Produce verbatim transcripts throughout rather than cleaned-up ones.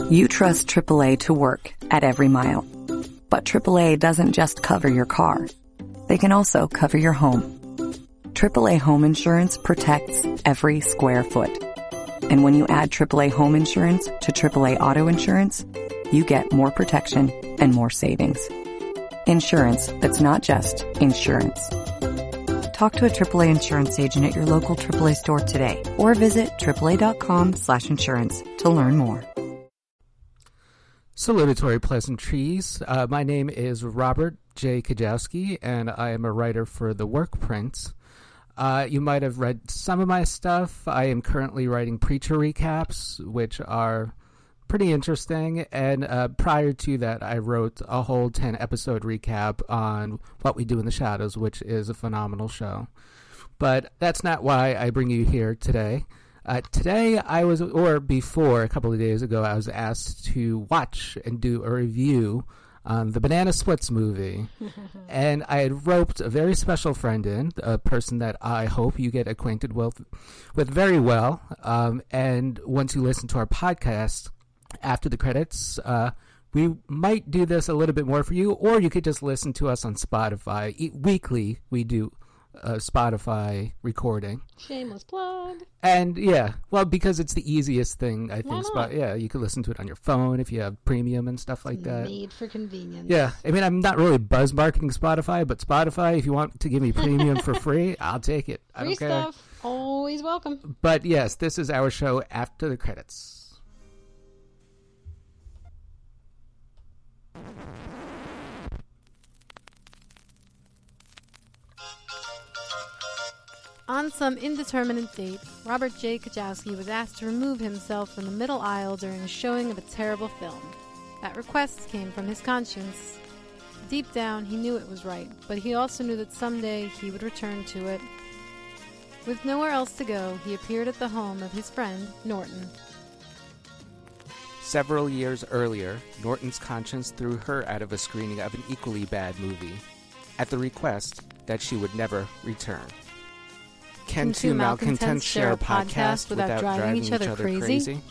You trust triple A to work at every mile. But triple A doesn't just cover your car. They can also cover your home. triple A Home Insurance protects every square foot. And when you add triple A Home Insurance to triple A Auto Insurance, you get more protection and more savings. Insurance that's not just insurance. Talk to a triple A insurance agent at your local triple A store today or visit triple A dot com slash insurance to learn more. Salutatory pleasantries. Uh, my name is Robert J. Kajowski, and I am a writer for The Work Prints. Uh, you might have read some of my stuff. I am currently writing Preacher recaps, which are pretty interesting. And uh, prior to that, I wrote a whole ten-episode recap on What We Do in the Shadows, which is a phenomenal show. But that's not why I bring you here today. Uh, today, I was, or before, a couple of days ago, I was asked to watch and do a review on the Banana Splits movie. And I had roped a very special friend in, a person that I hope you get acquainted with, with very well. Um, and once you listen to our podcast after the credits, uh, we might do this a little bit more for you, or you could just listen to us on Spotify. E- weekly, we do a Spotify recording. Shameless plug. And yeah, well, because it's the easiest thing, I Why think. not? Spot, yeah, you can listen to it on your phone if you have premium and stuff like that. Made for convenience. Yeah, I mean, I'm not really buzz marketing Spotify, but Spotify, if you want to give me premium for free, I'll take it. I Free don't care. stuff. Always welcome. But yes, this is our show after the credits. On some indeterminate date, Robert J. Kajowski was asked to remove himself from the middle aisle during a showing of a terrible film. That request came from his conscience. Deep down, he knew it was right, but he also knew that someday he would return to it. With nowhere else to go, he appeared at the home of his friend, Norton. Several years earlier, Norton's conscience threw her out of a screening of an equally bad movie, at the request that she would never return. Can two malcontents share a podcast without driving each other crazy?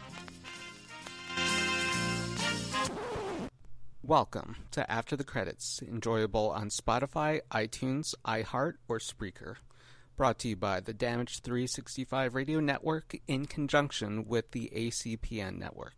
Welcome to After the Credits, enjoyable on Spotify, iTunes, iHeart, or Spreaker. Brought to you by the Damage three sixty-five Radio Network in conjunction with the A C P N Network.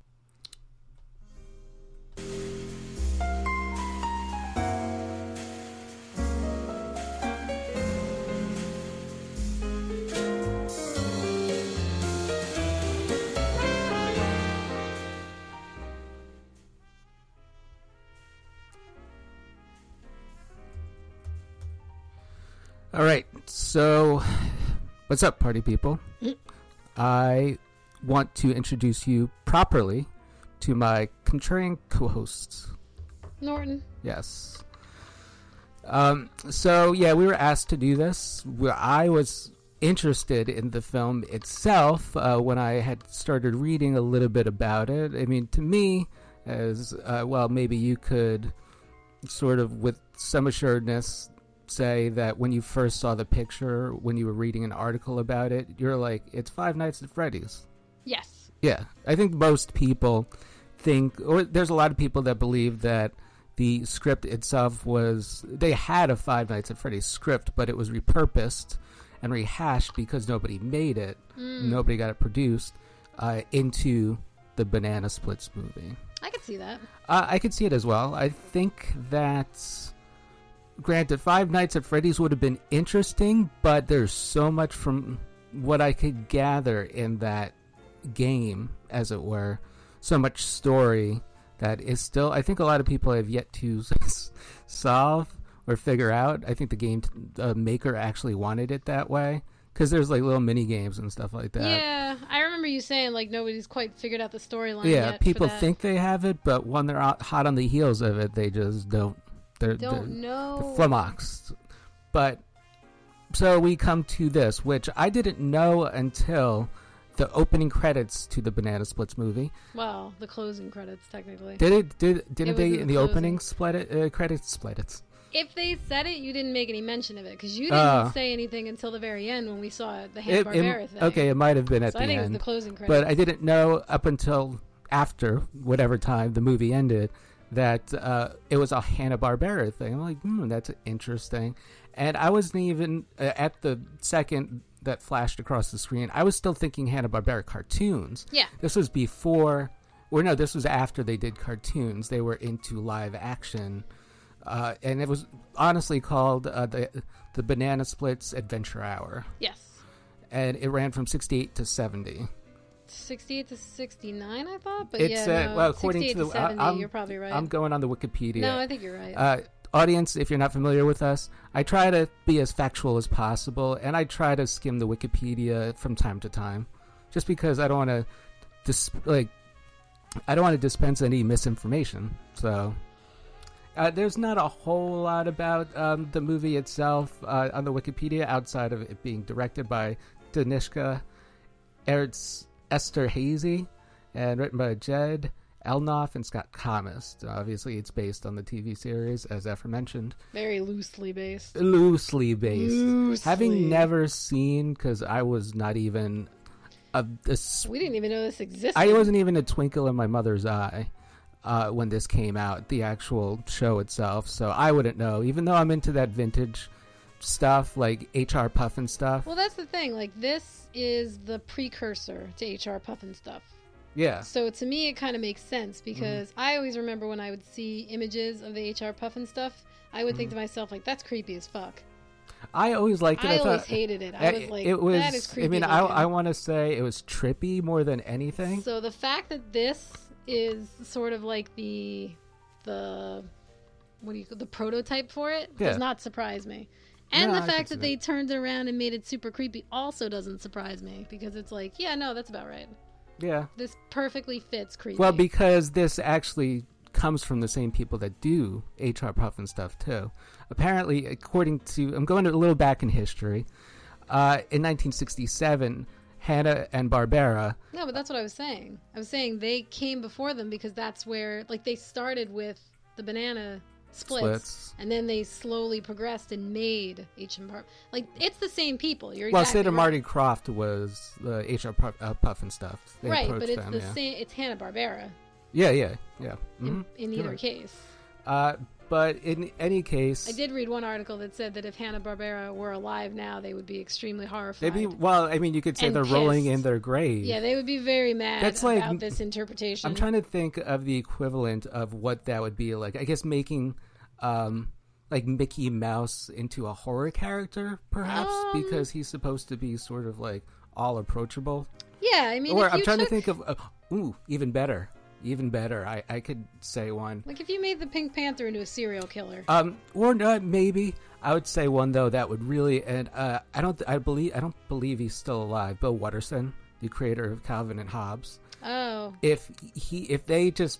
All right, so what's up, party people? Mm. I want to introduce you properly to my contrarian co-hosts. Norton. Yes. Um, so, yeah, we were asked to do this. Where I was interested in the film itself uh, when I had started reading a little bit about it. I mean, to me, as uh, well, maybe you could sort of, with some assuredness, say that when you first saw the picture, when you were reading an article about it, you're like, it's Five Nights at Freddy's. Yes. Yeah, I think most people think, or there's a lot of people that believe that the script itself was, they had a Five Nights at Freddy's script, but it was repurposed and rehashed because nobody made it, Mm. nobody got it produced uh, into the Banana Splits movie. I could see that. Uh, I could see it as well. I think that, granted, Five Nights at Freddy's would have been interesting, but there's so much from what I could gather in that game, as it were, so much story that is still, I think a lot of people have yet to solve or figure out. I think the game uh, maker actually wanted it that way, because there's like little mini games and stuff like that. Yeah, I remember you saying like nobody's quite figured out the storyline Yeah, yet people for that. think they have it, but when they're out, hot on the heels of it, they just don't. They're, Don't they're, know. they're flummoxed. But so we come to this, which I didn't know until the opening credits to the Banana Splits movie. Well, the closing credits technically. Did it? Did didn't It was they in in the the closing. opening split it, uh, credits split it? If they said it, you didn't make any mention of it because you didn't Uh, say anything until the very end when we saw the It, Hanna-Barbera it, thing. okay, it might have been at so the I think end, it was the closing credits. but I didn't know up until after whatever time the movie ended, that uh, it was a Hanna-Barbera thing. I'm like, hmm, that's interesting. And I wasn't even, uh, at the second that flashed across the screen, I was still thinking Hanna-Barbera cartoons. Yeah. This was before, or no, this was after they did cartoons. They were into live action. Uh, and it was honestly called uh, the the Banana Splits Adventure Hour. Yes. And it ran from sixty-eight to seventy. sixty-eight to sixty-nine, I thought, but It's, yeah, uh, no, well, according to sixty-eight the, to seventy, I'm, you're probably right. I'm going on the Wikipedia. No, I think you're right. Uh, audience, if you're not familiar with us, I try to be as factual as possible, and I try to skim the Wikipedia from time to time, just because I don't want to, dis- like, I don't want to dispense any misinformation. So, uh, there's not a whole lot about um, the movie itself uh, on the Wikipedia outside of it being directed by Danishka Ertz Esterhazy and written by Jed Elnoff and Scott Comist. Obviously, it's based on the T V series, as aforementioned. Very loosely based. Loosely based. Loosely. Having never seen, because I was not even a, a We didn't even know this existed. I wasn't even a twinkle in my mother's eye uh, when this came out, the actual show itself. So I wouldn't know, even though I'm into that vintage stuff, like H R Puffin stuff. Well, that's the thing. Like, this is the precursor to H R Puffin stuff. Yeah. So to me, it kind of makes sense because Mm-hmm. I always remember when I would see images of the H R Puffin stuff, I would Mm-hmm. think to myself, like, that's creepy as fuck. I always liked it. I, I, always thought, hated it. I was like, it was, that is creepy. I mean, I, looking. I want to say it was trippy more than anything. So the fact that this is sort of like the the what do you the prototype for it Yeah. does not surprise me. And No, the I fact can see that they turned it around and made it super creepy also doesn't surprise me because it's like, yeah, no, that's about right. Yeah. This perfectly fits creepy. Well, because this actually comes from the same people that do H R Puffin stuff too. Apparently, according to, I'm going a little back in history. Uh, in nineteen sixty-seven, Hanna and Barbera. No, but that's what I was saying. I was saying they came before them because that's where, like, they started with the banana splits, Splits. and then they slowly progressed and made H and Bar. Like, it's the same people. You're Well, exactly Sid and right. Marty Croft was the H R Puff, uh, Puffin stuff. They right, approached but it's them, the yeah. same. It's Hanna Barbera Yeah, yeah, yeah. in, Mhm. in You're either right. case. Uh, but in any case, I did read one article that said that if Hanna Barbera were alive now, they would be extremely horrified. they'd be, well, I mean, you could say And they're rolling pissed. in their grave. Yeah, they would be very mad That's about like- this interpretation. I'm trying to think of the equivalent of what that would be like. I guess making um, like Mickey Mouse into a horror character, perhaps, Um, because he's supposed to be sort of like all approachable. Yeah, I mean, Or if I'm you trying took, to think of, uh, ooh, even better. Even better. I, I could say one. like, if you made the Pink Panther into a serial killer. Um, or not, maybe I would say one though that would really, and uh, I don't, I believe, I don't believe he's still alive. Bill Watterson, the creator of Calvin and Hobbes. Oh, If he, if they just,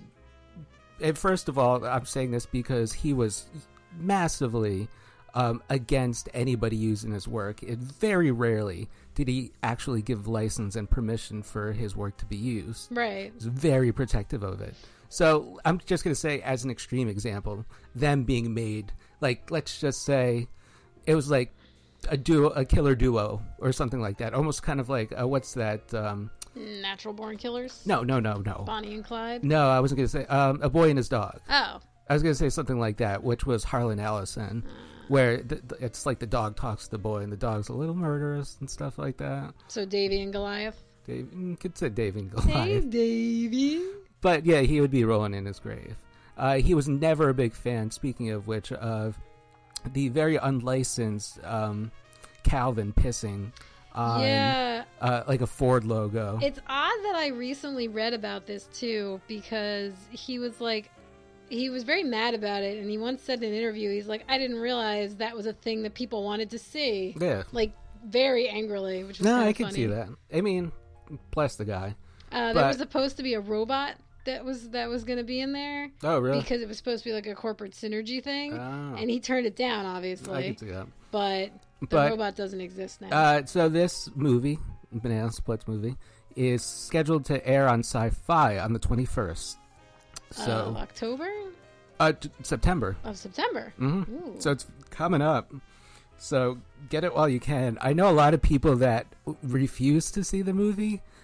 and first of all, I'm saying this because he was massively um, against anybody using his work. It very rarely did he actually give license and permission for his work to be used. right. He was very protective of it. So I'm just going to say, as an extreme example, them being made, like, let's just say it was like a duo, a killer duo or something like that. Almost kind of like, uh, what's that? Um, Natural Born Killers. no, no, no, no. Bonnie and Clyde. No, I wasn't going to say um, A Boy and His Dog. Oh, I was going to say something like that, which was Harlan Ellison, where th- th- it's like the dog talks to the boy and the dog's a little murderous and stuff like that. so Davy and Goliath. Dave, you could say Dave and Hey, Goliath. Davy. But yeah, he would be rolling in his grave. Uh, he was never a big fan, speaking of which, of the very unlicensed um, Calvin pissing on Yeah. uh, like a Ford logo. It's odd that I recently read about this too because he was like, he was very mad about it, and he once said in an interview, he's like, I didn't realize that was a thing that people wanted to see. Yeah. Like, very angrily, which was No, kind of I can funny. see that. I mean, bless the guy. Uh, there But- was supposed to be a robot that was that was going to be in there Oh, really? because it was supposed to be like a corporate synergy thing, Oh. and he turned it down, I obviously. can see that. But the But- robot doesn't exist now. Uh, so this movie, Banana Splits movie, is scheduled to air on Sci-Fi on the twenty-first. Of So, October uh, t- September. of September. hmm Ooh. So it's coming up. So get it while you can. I know a lot of people that refuse to see the movie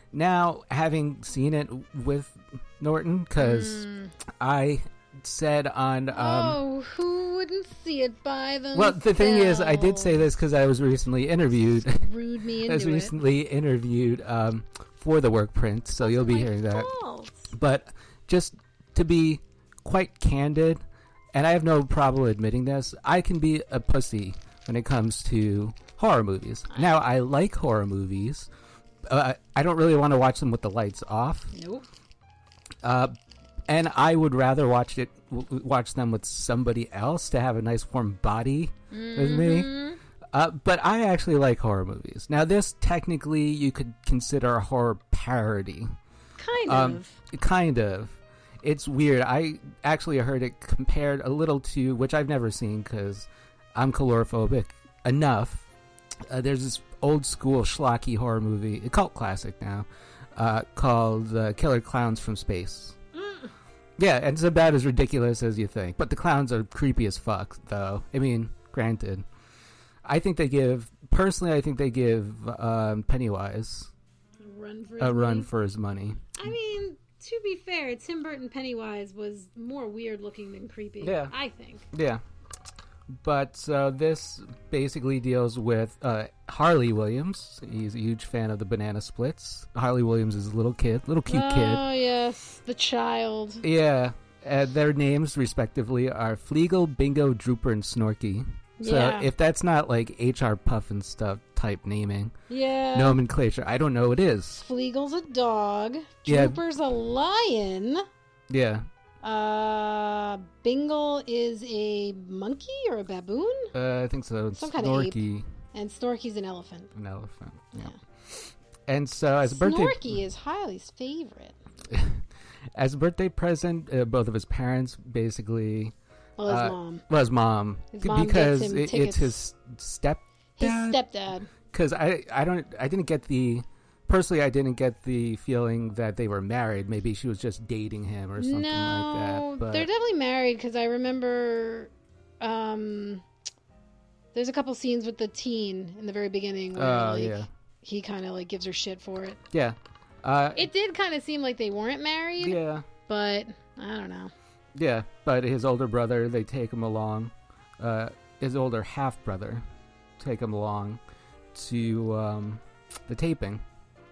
Now, having seen it with Norton, because Mm. I said on... Um, oh, who wouldn't see it by themselves? well, the thing is, I did say this because I was recently interviewed. Screwed me into I was it. recently interviewed um, for the work print, so you'll be My hearing that. fault. But just to be quite candid, and I have no problem admitting this, I can be a pussy when it comes to horror movies. Now, I like horror movies. Uh, I don't really want to watch them with the lights off. Nope. Uh, and I would rather watch it, w- watch them with somebody else to have a nice warm body with me. Mhm. Uh, but I actually like horror movies. Now, this technically you could consider a horror parody. Kind Um, of. Kind of. It's weird. I actually heard it compared a little to, which I've never seen because I'm calorphobic enough. Uh, there's this old school schlocky horror movie, a cult classic now, uh, called uh, Killer Clowns from Space. Mm. Yeah, and it's about as ridiculous as you think. But the clowns are creepy as fuck, though. I mean, granted. I think they give, personally, I think they give um, Pennywise Run for a run money. for his money. I mean, to be fair, Tim Burton Pennywise was more weird looking than creepy. Yeah. I think. Yeah. But uh, this basically deals with uh, Harley Williams. He's a huge fan of the Banana Splits. Harley Williams is a little kid, little cute oh, kid. yes, the child. Yeah. Uh, their names, respectively, are Fleagle, Bingo, Drooper, and Snorky. So Yeah. if that's not like H R Puff and stuff type naming, Yeah. nomenclature, I don't know what is. Fleagle's a dog. Yeah. Drooper's a lion. Yeah. Uh, Bingle is a monkey or a baboon, Uh, I think so. Some kind of ape. Snorky, and Snorky's an elephant. an elephant. Yeah. Yeah. And so as a birthday Snorky is Harley's favorite. as a birthday present, uh, both of his parents basically Well, his Uh, mom, well, his mom, His mom because gets him it, it's tickets. his stepdad. his stepdad. Because I, I don't, I didn't get the personally, I didn't get the feeling that they were married. Maybe she was just dating him or something No, like that. But they're definitely married because I remember. Um, there's a couple scenes with the teen in the very beginning where Oh, like yeah. he kind of like gives her shit for it. yeah, uh, It did kind of seem like they weren't married, yeah, but I don't know. yeah. But his older brother, they take him along. Uh, his older half brother, take him along to um, the taping.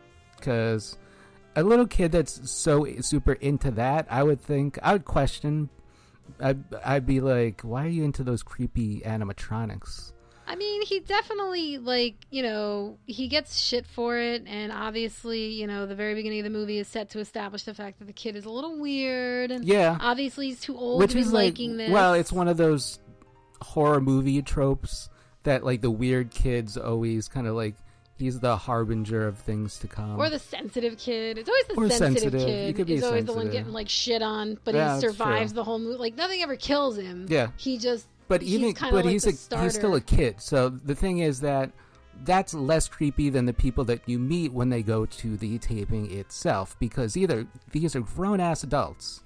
Because a little kid that's so super into that, I would think, I would question, I'd, I'd be like, why are you into those creepy animatronics? I mean, he definitely, like, you know, he gets shit for it, and obviously, you know, the very beginning of the movie is set to establish the fact that the kid is a little weird, and Yeah. obviously he's too old Which to be is like, liking this. well, it's one of those horror movie tropes that, like, the weird kid's always kind of like, he's the harbinger of things to come. Or the sensitive kid. It's always the Or sensitive, sensitive. kid. You could be He's always the one sensitive. getting, like, shit on, but Yeah, he that's survives true. the whole movie. Like, nothing ever kills him. Yeah. He just... But he's even, kinda but like he's the a, starter. he's still a kid. So the thing is that that's less creepy than the people that you meet when they go to the taping itself, because either these are grown ass adults.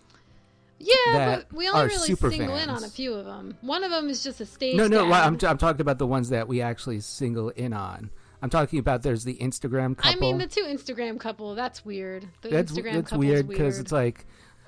Yeah, that but we only are really super single in fans. on a few of them. One of them is just a stage No, no, dad. well, I'm I'm talking about the ones that we actually single in on. I'm talking about there's the Instagram couple. I mean, the two Instagram couple, that's weird. The that's Instagram that's couple's weird because it's like,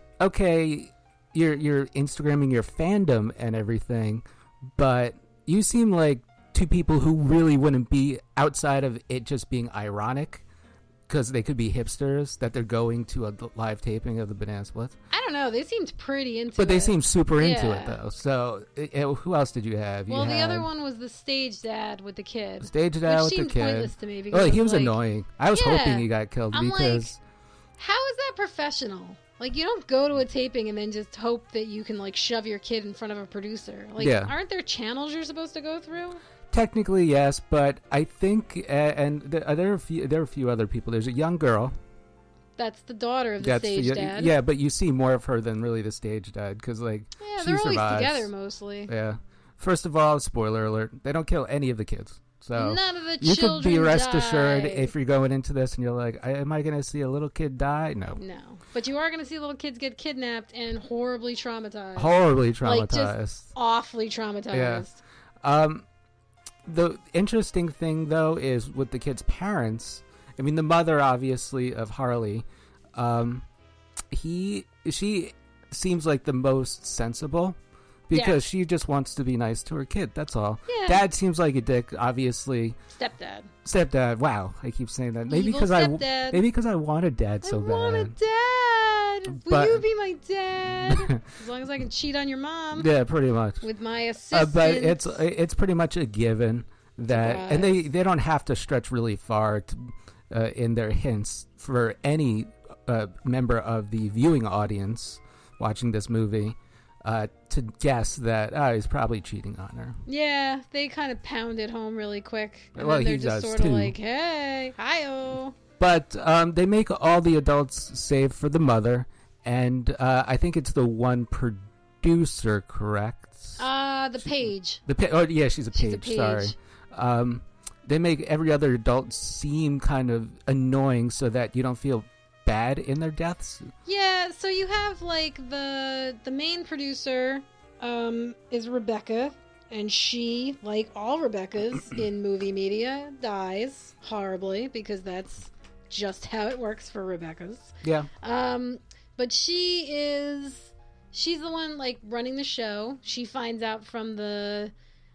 okay, you're you're Instagramming your fandom and everything, but you seem like two people who really wouldn't be outside of it just being ironic, because they could be hipsters that they're going to a live taping of the Banana Splits. I don't know. They seemed pretty into But it. they seem super into Yeah. it though. So it, it- who else did you have? You Well, the had other one was the stage dad with the kid. Stage dad which with the seemed kid. pointless to me because Oh, it he was like, annoying. I was Yeah. hoping he got killed I'm like, because how is that professional? Like, you don't go to a taping and then just hope that you can, like, shove your kid in front of a producer. Like, Yeah. aren't there channels you're supposed to go through? technically yes, but I think uh, and the, uh, there are a few there are a few other people. There's a young girl. That's the daughter of the That's stage the, dad. Yeah, but you see more of her than really the stage dad because like Yeah, she they're always survives. together mostly. Yeah. First of all, spoiler alert: they don't kill any of the kids. So None of the you children could be rest die. assured if you're going into this and you're like, I, am I going to see a little kid die? No. No. But you are going to see little kids get kidnapped and horribly traumatized. Horribly Like, just traumatized. awfully traumatized. Yeah. Um, the interesting thing though is with the kid's parents, I mean, the mother, obviously, of Harley, um, he she seems like the most sensible because yeah. she just wants to be nice to her kid. That's all. Yeah. Dad seems like a dick, obviously. Stepdad. Stepdad. Wow, I keep saying that. Maybe because I maybe because I want a dad so I bad. I want a dad. Will but, you be my dad? As long as I can cheat on your mom. Yeah, pretty much. With my assistant. Uh, but it's it's pretty much a given that, Surprise. and they they don't have to stretch really far to, uh, in their hints for any uh, member of the viewing audience watching this movie uh, to guess that oh, he's probably cheating on her. Yeah, they kind of pound it home really quick. And well, then they're he just does sort too. of like, hey, hi-oh. But um, they make all the adults save for the mother, and uh, I think it's the one producer, correct? Uh, the page. The pa- oh yeah, she's a page. She's a page. Sorry. Um, they make every other adult seem kind of annoying, so that you don't feel bad in their deaths. Yeah, so you have like the the main producer um, is Rebecca, and she, like all Rebeccas in movie media, dies horribly because that's just how it works for Rebeccas. Yeah. Um, but she is she's the one like running the show. She finds out from the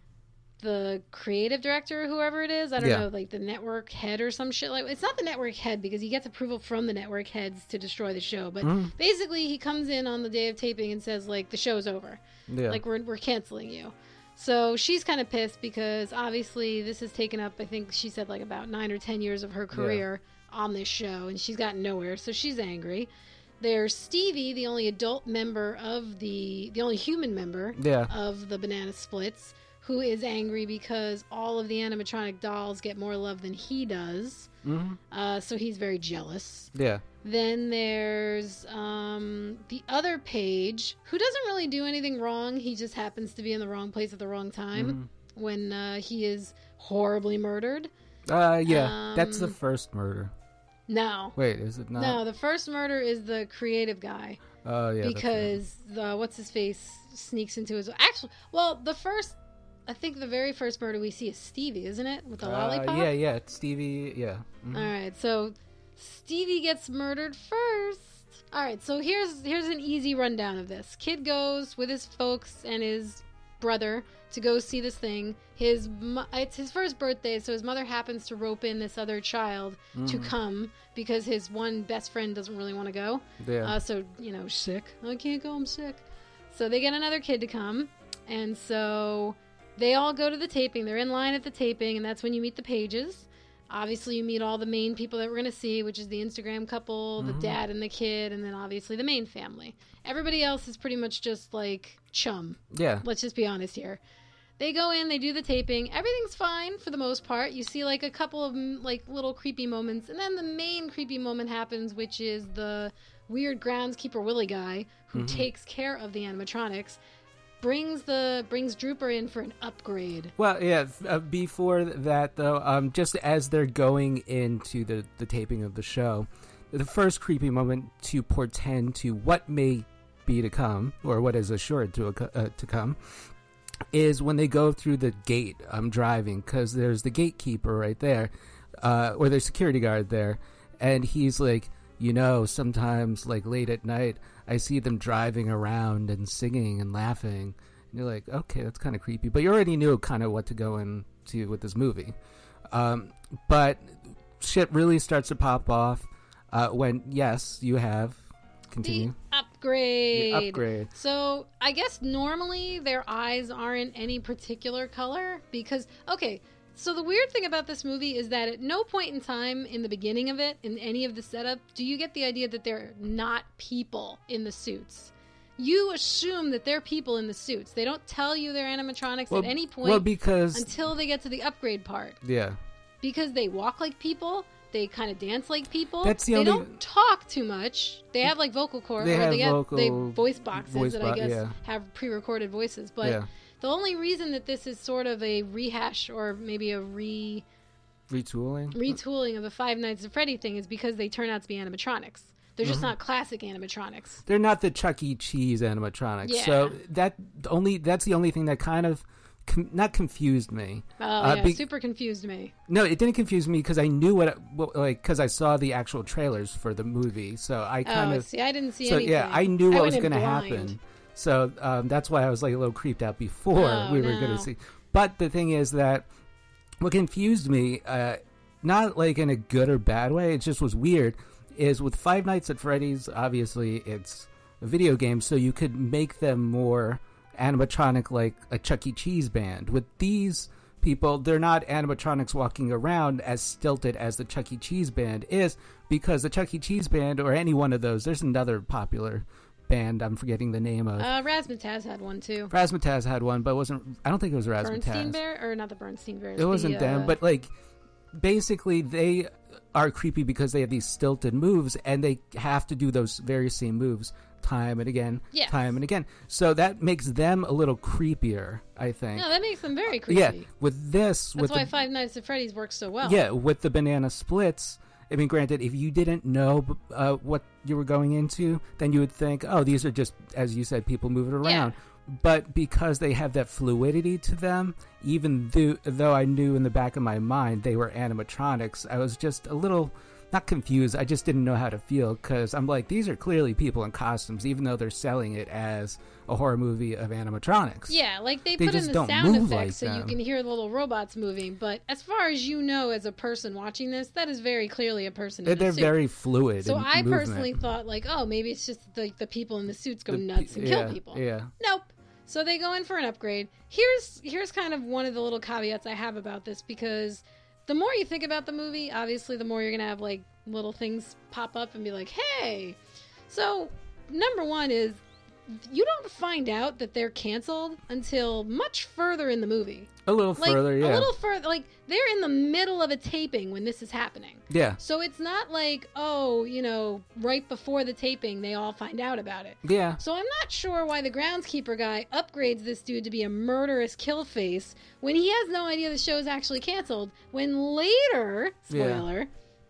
the creative director or whoever it is. I don't yeah. know, like the network head or some shit like it's not the network head because he gets approval from the network heads to destroy the show. But mm. basically he comes in on the day of taping and says like the show's over. Yeah. Like we're we're canceling you. So she's kind of pissed because obviously this has taken up, I think she said like about nine or ten years of her career yeah. on this show, and she's gotten nowhere, so she's angry. There's Stevie, the only adult member of the, the only human member yeah. of the Banana Splits, who is angry because all of the animatronic dolls get more love than he does. Mm-hmm. Uh, so he's very jealous. Yeah. Then there's um, the other Page, who doesn't really do anything wrong. He just happens to be in the wrong place at the wrong time mm-hmm. when uh, he is horribly murdered. Uh, yeah, um, that's the first murder. No. Wait, is it not? No, the first murder is the creative guy. Oh, uh, yeah. Because the what's his face sneaks into his... Actually, well, the first... I think the very first murder we see is Stevie, isn't it? With the uh, lollipop? Yeah, yeah. It's Stevie, yeah. Mm-hmm. All right, so Stevie gets murdered first. All right, so here's here's an easy rundown of this. Kid goes with his folks and his brother to go see this thing. His It's his first birthday, so his mother happens to rope in this other child mm-hmm. to come because his one best friend doesn't really want to go. Yeah. Uh, so, you know, sick. I can't go, I'm sick. So they get another kid to come, and so... They all go to the taping. They're in line at the taping, and that's when you meet the Pages. Obviously, you meet all the main people that we're going to see, which is the Instagram couple, mm-hmm. the dad and the kid, and then obviously the main family. Everybody else is pretty much just, like, chum. Yeah. Let's just be honest here. They go in, they do the taping. Everything's fine for the most part. You see, like, a couple of, like, little creepy moments, and then the main creepy moment happens, which is the weird groundskeeper Willie guy who mm-hmm. takes care of the animatronics. Brings the brings Drooper in for an upgrade. Well, yeah. Uh, before that, though, um, just as they're going into the, the taping of the show, the first creepy moment to portend to what may be to come, or what is assured to uh, to come, is when they go through the gate. I'm driving because there's the gatekeeper right there, uh, or there's security guard there, and he's like, you know, sometimes like late at night, I see them driving around and singing and laughing. And you're like, okay, that's kind of creepy. But you already knew kind of what to go into with this movie. Um, but shit really starts to pop off uh, when, yes, you have... Continue. The upgrade. The upgrade. So I guess normally their eyes aren't any particular color because, okay... So the weird thing about this movie is that at no point in time in the beginning of it, in any of the setup, do you get the idea that they're not people in the suits. You assume that they're people in the suits. They don't tell you they're animatronics well, at any point well, because... until they get to the upgrade part. Yeah. Because they walk like people, they kind of dance like people. That's the they only... don't talk too much. They have like vocal cords, they or have they have vocal... they voice boxes voice that bo- I guess yeah. have pre-recorded voices, but... Yeah. The only reason that this is sort of a rehash or maybe a re retooling retooling of the Five Nights at Freddy thing is because they turn out to be animatronics. They're just mm-hmm. not classic animatronics. They're not the Chuck E. Cheese animatronics. Yeah. So that only that's the only thing that kind of com- not confused me. Oh, uh, yeah, be- super confused me. No, it didn't confuse me because I knew what, it, what like, because I saw the actual trailers for the movie. So I kind oh, of. see, I didn't see so, anything. yeah, I knew what I was went in going to blind. happen. So um, that's why I was like a little creeped out before Oh, we were no. going to see. But the thing is that what confused me, uh, not like in a good or bad way, it just was weird, is with Five Nights at Freddy's, obviously it's a video game, so you could make them more animatronic like a Chuck E. Cheese band. With these people, they're not animatronics walking around as stilted as the Chuck E. Cheese band is, because the Chuck E. Cheese band, or any one of those, there's another popular band I'm forgetting the name of. Uh, Razzmatazz had one too. Razzmatazz had one, but it wasn't. I don't think it was Razzmatazz. Bernstein Bear, or not the Bernstein Bears. It wasn't the, them, uh, but like basically they are creepy because they have these stilted moves, and they have to do those very same moves time and again, Yes. time and again. So that makes them a little creepier, I think. No, that makes them very creepy. Yeah, with this, That's with why the, Five Nights at Freddy's works so well. yeah, with the banana splits. I mean, granted, if you didn't know uh, what you were going into, then you would think, oh, these are just, as you said, people moving around. Yeah. But because they have that fluidity to them, even though, though I knew in the back of my mind they were animatronics, I was just a little, not confused, I just didn't know how to feel, because I'm like, these are clearly people in costumes, even though they're selling it as a horror movie of animatronics. Yeah, like they, They put in just the don't sound move effects like so you them. can hear the little robots moving. But as far as you know, as a person watching this, that is very clearly a person They're, in they're a suit. very fluid. So in I movement. personally thought, like, oh, maybe it's just the, the people in the suits go The nuts pe- and yeah, kill people. Yeah. Nope. So they go in for an upgrade. Here's here's kind of one of the little caveats I have about this, because the more you think about the movie, obviously the more you're going to have like little things pop up and be like, hey. So number one is you don't find out that they're canceled until much further in the movie. A little Like further, yeah. a little further, like they're in the middle of a taping when this is happening. Yeah. So it's not like, oh, you know, right before the taping they all find out about it. Yeah. So I'm not sure why the groundskeeper guy upgrades this dude to be a murderous kill face when he has no idea the show's actually canceled. When later, spoiler, Yeah.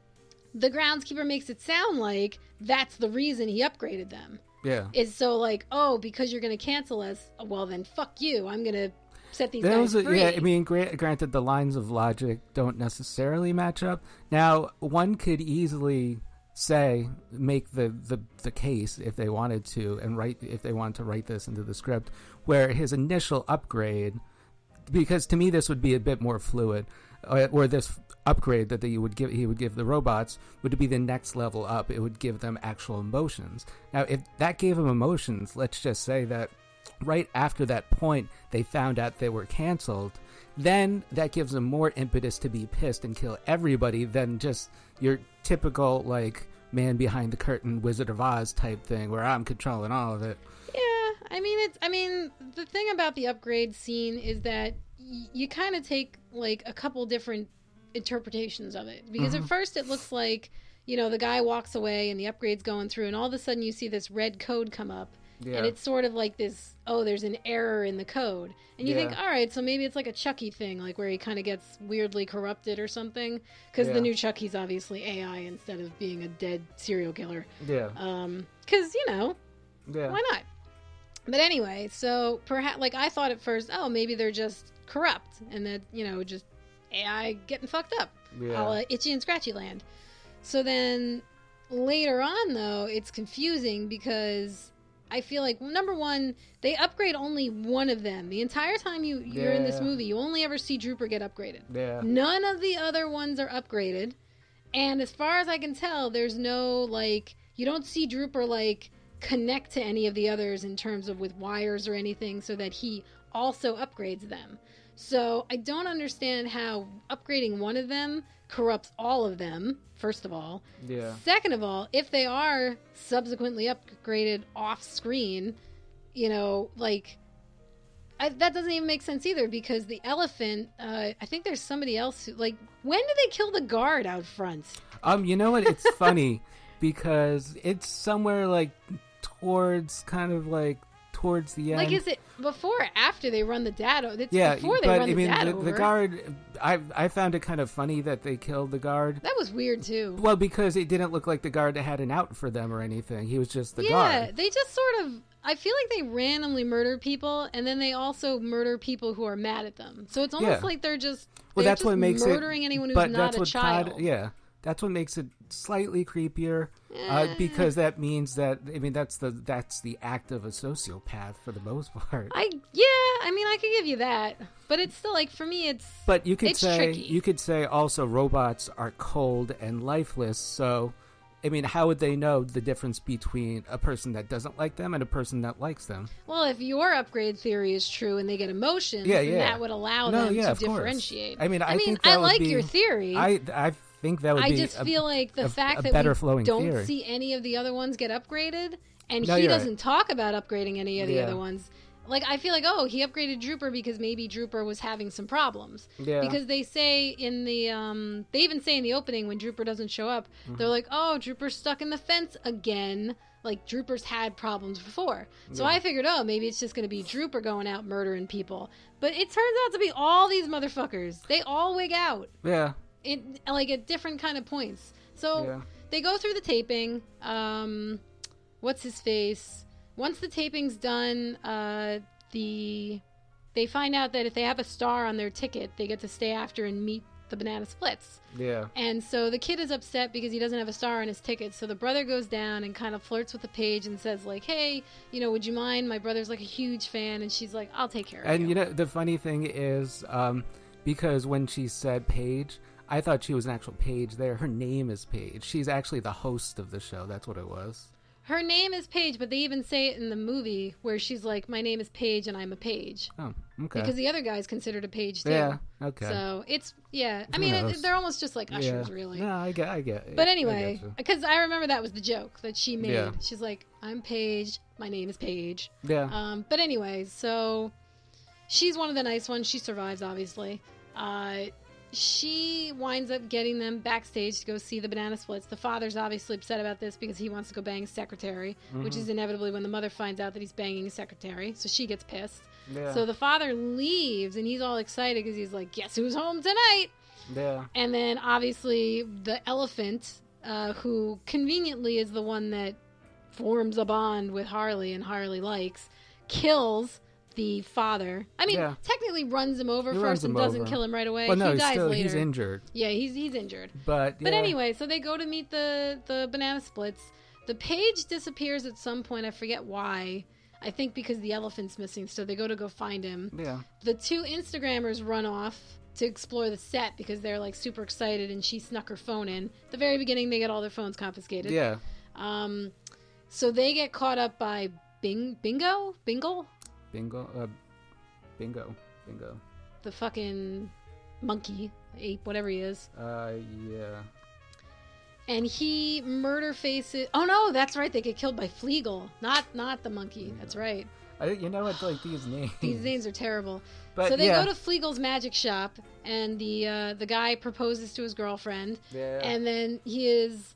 the groundskeeper makes it sound like that's the reason he upgraded them. Yeah. Is so like, oh, because you're going to cancel us, well then fuck you. I'm going to set these That guys was a, free. yeah, I mean, gra- granted, the lines of logic don't necessarily match up. Now, one could easily say, make the, the, the case if they wanted to, and write if they wanted to write this into the script, where his initial upgrade, because to me this would be a bit more fluid, or, or this upgrade that he would give he would give the robots would be the next level up. It would give them actual emotions. Now, if that gave them emotions, let's just say that right after that point they found out they were canceled, then that gives them more impetus to be pissed and kill everybody than just your typical like man behind the curtain Wizard of Oz type thing where I'm controlling all of it. Yeah, I mean it's I mean the thing about the upgrade scene is that y- you kind of take like a couple different interpretations of it, because Mm-hmm. at first it looks like, you know, the guy walks away and the upgrade's going through and all of a sudden you see this red code come up. Yeah. And it's sort of like this, oh, there's an error in the code. And you Yeah. think, all right, so maybe it's like a Chucky thing, like where he kind of gets weirdly corrupted or something. Because Yeah. the new Chucky's obviously A I instead of being a dead serial killer. Yeah. Um, because, you know, Yeah. why not? But anyway, so perhaps, like, I thought at first, oh, maybe they're just corrupt and that, you know, just A I getting fucked up. Yeah. A la Itchy and Scratchy Land. So then later on, though, it's confusing because I feel like, well, number one, they upgrade only one of them. The entire time you, you're in this Yeah. movie, you only ever see Drooper get upgraded. Yeah. None of the other ones are upgraded. And as far as I can tell, there's no, like, you don't see Drooper, like, connect to any of the others in terms of with wires or anything so that he also upgrades them. So I don't understand how upgrading one of them corrupts all of them, first of all. Yeah. Second of all, if they are subsequently upgraded off screen, you know, like, I, that doesn't even make sense either, because the elephant, uh, I think there's somebody else who, like, when did they kill the guard out front? Um, you know what? It's funny because it's somewhere like towards kind of like towards the end. Like, is it before or after they run the dad over? It's yeah, before they but run I the mean, dad the, over. the guard. I I found it kind of funny that they killed the guard. That was weird too. Well, because it didn't look like the guard had an out for them or anything. He was just the yeah, guard. Yeah, they just sort of. I feel like they randomly murder people, and then they also murder people who are mad at them. So it's almost Yeah. like they're just. Well, they're that's just what makes murdering it. anyone who's but not that's a what child. Todd, yeah, that's what makes it slightly creepier, Eh. uh, because that means that I mean that's the that's the act of a sociopath for the most part. I yeah, I mean I could give you that, but it's still like for me it's. But you could it's say tricky. you could say also robots are cold and lifeless. So, I mean, how would they know the difference between a person that doesn't like them and a person that likes them? Well, if your upgrade theory is true and they get emotions, Yeah, then yeah. that would allow No, them yeah, to of course. differentiate. I mean, I I mean, think that I would like be- your theory. I I think that would I be. just a- feel like the a- fact a that better we flowing don't theory. see any of the other ones get upgraded, and No, he you're doesn't right. talk about upgrading any of the Yeah. other ones. Like, I feel like, oh, he upgraded Drooper because maybe Drooper was having some problems. Yeah. Because they say in the, um, they even say in the opening when Drooper doesn't show up, Mm-hmm. they're like, oh, Drooper's stuck in the fence again. Like, Drooper's had problems before. So Yeah. I figured, oh, maybe it's just going to be Drooper going out murdering people. But it turns out to be all these motherfuckers. They all wig out. Yeah. In, like, at different kind of points. So Yeah. they go through the taping. Um, what's his face? Once the taping's done, uh, the they find out that if they have a star on their ticket, they get to stay after and meet the Banana Splits. Yeah. And so the kid is upset because he doesn't have a star on his ticket. So the brother goes down and kind of flirts with the page and says, like, hey, you know, would you mind? My brother's like a huge fan. And she's like, I'll take care of And you. you know the funny thing is, um, because when she said Paige, I thought she was an actual Paige there. Her name is Paige. She's actually the host of the show. That's what it was. Her name is Paige, but they even say it in the movie where she's like, my name is Paige and I'm a page. Oh, okay. Because the other guy's considered a page too. Yeah, okay. So it's, yeah. I Who mean, knows? it, they're almost just like ushers, yeah. really. No, I get, I get. But I anyway, get you. because I remember that was the joke that she made. Yeah. She's like, I'm Paige. My name is Paige. Yeah. Um, but anyway, so she's one of the nice ones. She survives, obviously. Uh, she winds up getting them backstage to go see the Banana Splits. The father's obviously upset about this because he wants to go bang his secretary, which Mm-hmm. is inevitably when the mother finds out that he's banging his secretary. So she gets pissed. Yeah. So the father leaves, and he's all excited because he's like, guess who's home tonight? yeah. And then obviously the elephant, uh, who conveniently is the one that forms a bond with Harley and Harley likes, kills the father. I mean, Yeah. technically runs him over He first runs and him doesn't over. kill him right away. Well, no, he he's dies still later. he's injured. Yeah, he's he's injured. But But yeah. anyway, so they go to meet the the Banana Splits. The page disappears at some point. I forget why. I think because the elephant's missing, so they go to go find him. Yeah. The two Instagrammers run off to explore the set because they're like super excited, and she snuck her phone in. At the very beginning, they get all their phones confiscated. Yeah. Um, so they get caught up by Bing Bingo Bingle, Bingo. Uh, bingo. Bingo. the fucking monkey, ape, whatever he is. Uh, yeah. And he murder faces. Oh no, that's right. They get killed by Fleagle, not not the monkey. That's right. I you know what like these names. These names are terrible. But so they yeah. go to Fleagle's magic shop, and the uh, the guy proposes to his girlfriend, Yeah. and then he is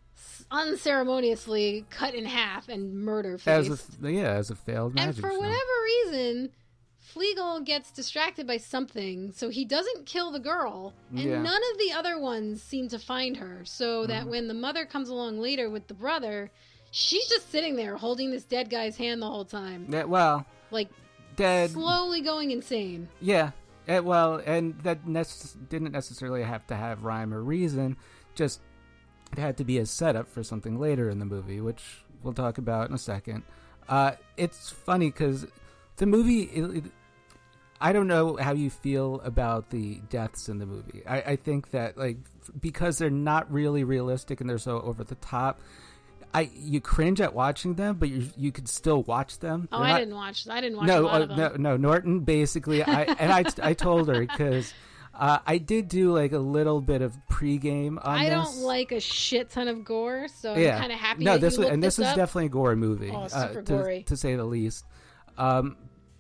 unceremoniously cut in half and murder as faced. a yeah as a failed And magic for show. whatever reason, Fleagle gets distracted by something, so he doesn't kill the girl, and Yeah. none of the other ones seem to find her. So that when the mother comes along later with the brother, she's just sitting there holding this dead guy's hand the whole time, Yeah, well, like dead. slowly going insane. Yeah. Eh, well, and that nec- didn't necessarily have to have rhyme or reason. Just it had to be a setup for something later in the movie, which we'll talk about in a second. Uh, it's funny because the movie. It, it, I don't know how you feel about the deaths in the movie. I, I think that like because they're not really realistic and they're so over the top. I you cringe at watching them, but you you could still watch them. Oh, They're I not- didn't watch. I didn't watch no, a lot uh, of them. no, no. Norton basically, I and I, I told her because uh, I did do like a little bit of pregame on I this. don't like a shit ton of gore, so Yeah, I'm kind of happy. No, that this you was, looked and this this is up. definitely a gore movie, Oh, uh, super to, gory. to say the least. Um,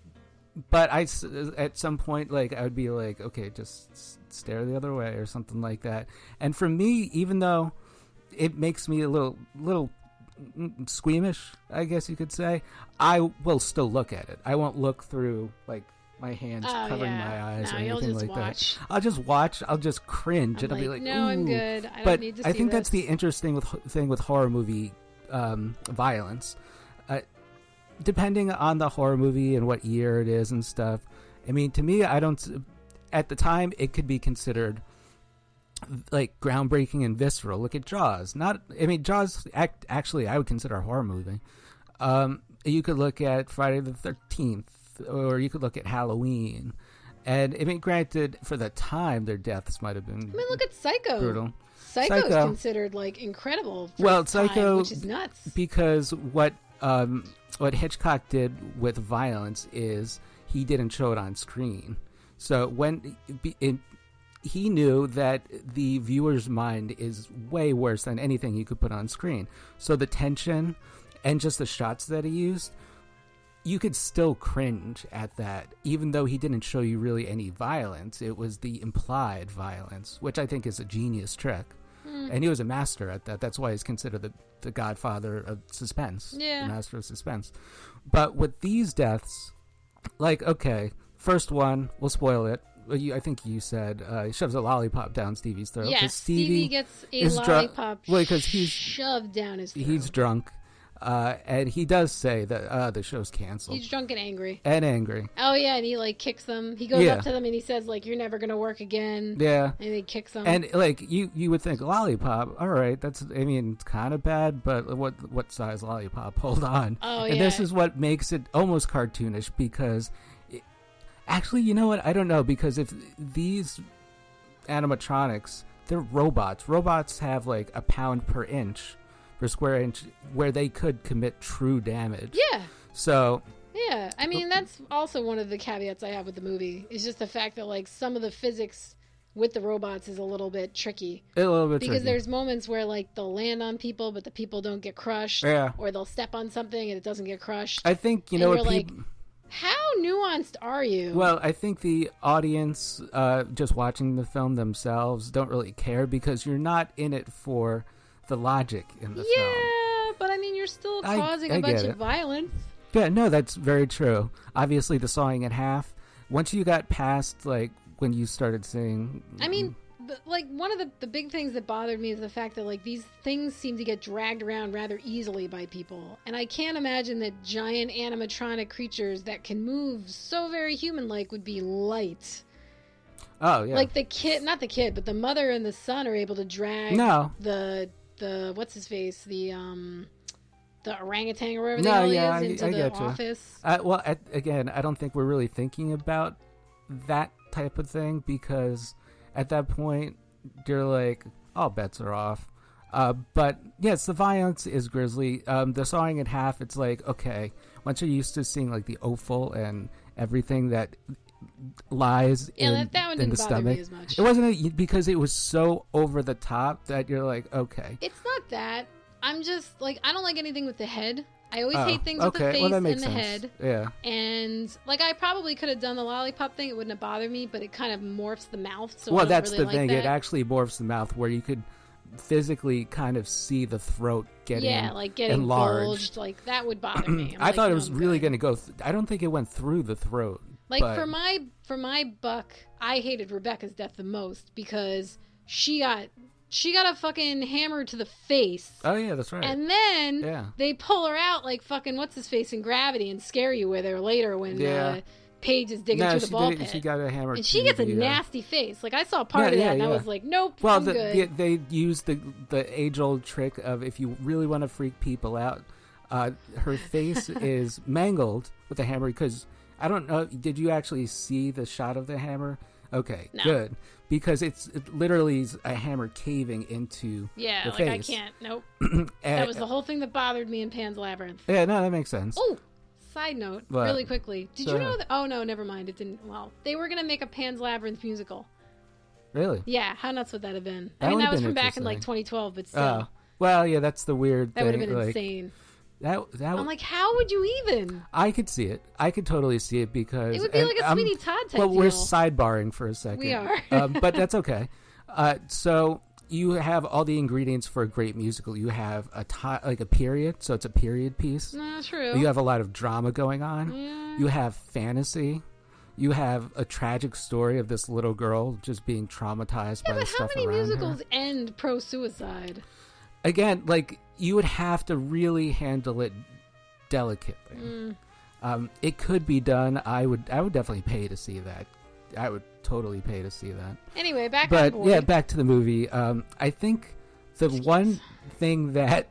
but I s- at some point like I would be like, okay, just s- stare the other way or something like that. And for me, even though it makes me a little little squeamish, I guess you could say, I will still look at it. I won't look through like my hands Oh, covering yeah. my eyes No, or you'll anything just like watch. that. I'll just watch. I'll just cringe, I'm and I'll be like, like, no, I'm "Ooh." good. I don't but need to I see think this. that's the interesting with, thing with horror movie um, violence. Uh, depending on the horror movie and what year it is and stuff. I mean, to me, I don't. At the time, it could be considered like groundbreaking and visceral. Look at Jaws. Not, I mean, Jaws. Act, actually, I would consider a horror movie. Um, you could look at Friday the thirteenth, or you could look at Halloween. And I mean, granted, for the time, their deaths might have been. I mean, look at Psycho. Brutal. Psycho's Psycho. considered like incredible. For Well, its time, Psycho, which is nuts. Because what um, what Hitchcock did with violence is he didn't show it on screen. So when it, he knew that the viewer's mind is way worse than anything he could put on screen. So the tension and just the shots that he used, you could still cringe at that, even though he didn't show you really any violence. It was the implied violence, which I think is a genius trick. Mm. And he was a master at that. That's why he's considered the, the godfather of suspense. Yeah. The master of suspense. But with these deaths, like, okay, first one, we'll spoil it. You, I think you said uh, he shoves a lollipop down Stevie's throat. Yes, Stevie, Stevie gets a is lollipop dr- well, because he's shoved down his throat. He's drunk. Uh, and he does say that uh, the show's canceled. He's drunk and angry. And angry. Oh, yeah, and he, like, kicks them. He goes Yeah. up to them and he says, like, you're never going to work again. Yeah. And he kicks them. And, like, you, you would think, lollipop, all right, that's, I mean, it's kind of bad, but what what size lollipop? Hold on. Oh, and yeah. this is what makes it almost cartoonish, because, it, actually, you know what? I don't know, because if these animatronics, they're robots. Robots have, like, a pound per inch. Per square inch, where they could commit true damage. Yeah. So. Yeah. I mean, that's also one of the caveats I have with the movie. Is just the fact that, like, some of the physics with the robots is a little bit tricky. A little bit because tricky. there's moments where, like, they'll land on people, but the people don't get crushed. Yeah. Or they'll step on something and it doesn't get crushed. I think, you and know you're what like, people. How nuanced are you? Well, I think the audience, uh, just watching the film themselves, don't really care, because you're not in it for the logic in the yeah, film. Yeah, but I mean, you're still I- causing I a bunch get of it. violence. Yeah, no, that's very true. Obviously, the sawing in half. Once you got past, like, when you started saying. I mean, but, like, one of the, the big things that bothered me is the fact that, like, these things seem to get dragged around rather easily by people. And I can't imagine that giant animatronic creatures that can move so very human-like would be light. Oh, yeah. Like, the kid, not the kid, but the mother and the son are able to drag No. the, the what's his face, the, um... the orangutan or whatever No, the hell yeah, he I- is into I the get you. office. Uh, well, at, again, I don't think we're really thinking about that type of thing, because at that point, you're like, all bets are off. Uh, but yes, the violence is grisly. Um, the sawing in half, it's like, okay, once you're used to seeing like the offal and everything that lies Yeah, in, that, that one in didn't the bother stomach, me as much. it wasn't a, because it was so over the top that you're like, okay. It's not that. I'm just, like, I don't like anything with the head. I always Oh, hate things with the okay. face Well, that and makes the sense. head. Yeah. And, like, I probably could have done the lollipop thing. It wouldn't have bothered me, but it kind of morphs the mouth, so I well, don't that's really the like thing. that. It actually morphs the mouth, where you could physically kind of see the throat getting yeah, like getting enlarged. bulged. Like, that would bother me. I'm I like, thought it no, was I'm really good. going to go. Th- I don't think it went through the throat. Like, but- for my for my buck, I hated Rebecca's death the most because she got she got a fucking hammer to the face. Oh yeah, that's right. And then Yeah. they pull her out like fucking what's his face in Gravity and scare you with her later when Yeah. uh, Paige is digging no, through the she ball did, pit. she got a hammer. and she to gets a the, uh, nasty face. Like I saw part Yeah, of that yeah, and I yeah. was like, nope, Well, I'm the, good. the, they used the the age old trick of, if you really want to freak people out, uh, her face is mangled with a hammer, because I don't know. Did you actually see the shot of the hammer? Okay, No. good, because it's it literally is a hammer caving into yeah, the like face. I can't. Nope. And- That was the whole thing that bothered me in Pan's Labyrinth. Yeah, no, that makes sense. Oh, side note, What? really quickly. Did Go you know ahead. that? Oh, no, never mind. It didn't. Well, they were going to make a Pan's Labyrinth musical. Really? Yeah, how nuts would that have been? That I mean, would've that was been from back in like interesting. twenty twelve, but still. Oh, well, yeah, that's the weird that would thing. have been like, insane. That that I'm like, how would you even? I could see it. I could totally see it, because It would be and like a I'm- Sweeney Todd type Well, we're deal. sidebarring for a second. We are. um, but that's okay. Uh, so you have all the ingredients for a great musical. You have a ti like a period, so it's a period piece. No, true. You have a lot of drama going on. Yeah. You have fantasy. You have a tragic story of this little girl just being traumatized Yeah, by the but how stuff many around musicals her. end pro-suicide? Again, like, you would have to really handle it delicately. Mm. Um, it could be done. I would I would definitely pay to see that. I would totally pay to see that. Anyway, back But on board. yeah, back to the movie. Um, I think the one thing that,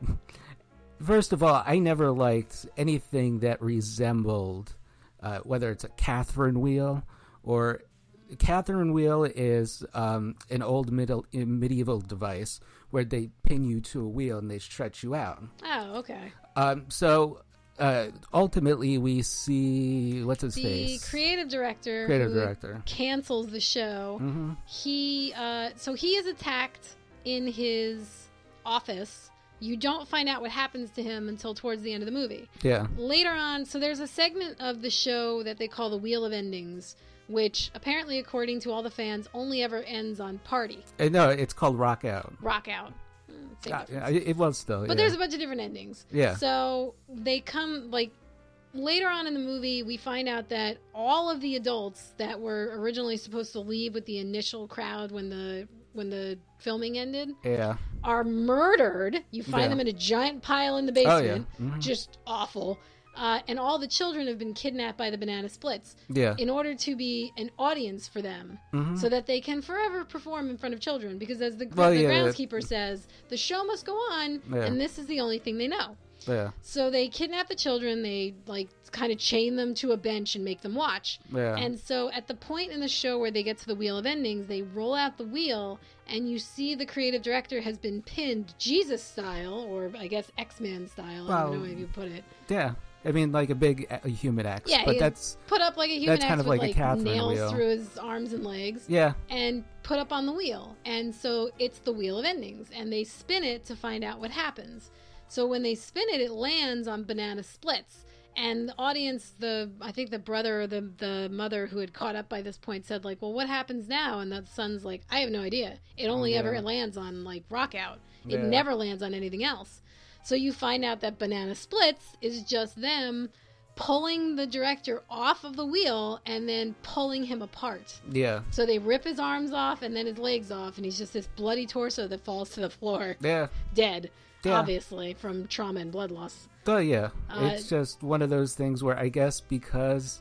first of all, I never liked anything that resembled, uh, whether it's a Catherine wheel or Catherine wheel is um, an old middle, medieval device where they pin you to a wheel and they stretch you out. Oh, okay. Um, so uh, ultimately, we see what's his The face? creative director Creative who director. cancels the show. Mm-hmm. He uh, so he is attacked in his office. You don't find out what happens to him until towards the end of the movie. Yeah. Later on, so there's a segment of the show that they call the Wheel of Endings, which apparently, according to all the fans, only ever ends on Party. Uh, no, it's called Rock Out. Rock Out. Mm, same Uh, difference. it it was still. But yeah. there's a bunch of different endings. Yeah. So they come, like, later on in the movie, we find out that all of the adults that were originally supposed to leave with the initial crowd when the when the filming ended Yeah. are murdered. You find Yeah. them in a giant pile in the Oh, yeah. basement. Mhm. Just awful. Uh, and all the children have been kidnapped by the Banana Splits Yeah. in order to be an audience for them Mhm. so that they can forever perform in front of children. Because as the, Well, the yeah, groundskeeper says, the show must go on, Yeah. and this is the only thing they know. Yeah. So they kidnap the children, they like kind of chain them to a bench and make them watch. Yeah. And so at the point in the show where they get to the Wheel of Endings, they roll out the wheel and you see the creative director has been pinned Jesus style, or I guess X-Man style, I Well, don't know how you put it. Yeah. I mean, like a big a human X. Yeah, but he that's put up like a human that's X kind of with like a like Catherine nails wheel. through his arms and legs. yeah. And put up on the wheel. And so it's the Wheel of Endings. And they spin it to find out what happens. So when they spin it, it lands on Banana Splits. And the audience, the I think the brother or the, the mother who had caught up by this point said, like, well, what happens now? And the son's like, I have no idea. It only Yeah. ever lands on, like, Rock Out. It Yeah. never lands on anything else. So you find out that Banana Splits is just them pulling the director off of the wheel and then pulling him apart. Yeah. So they rip his arms off and then his legs off, and he's just this bloody torso that falls to the floor, Yeah. dead, Yeah. obviously, from trauma and blood loss. Oh yeah. Uh, it's just one of those things where I guess because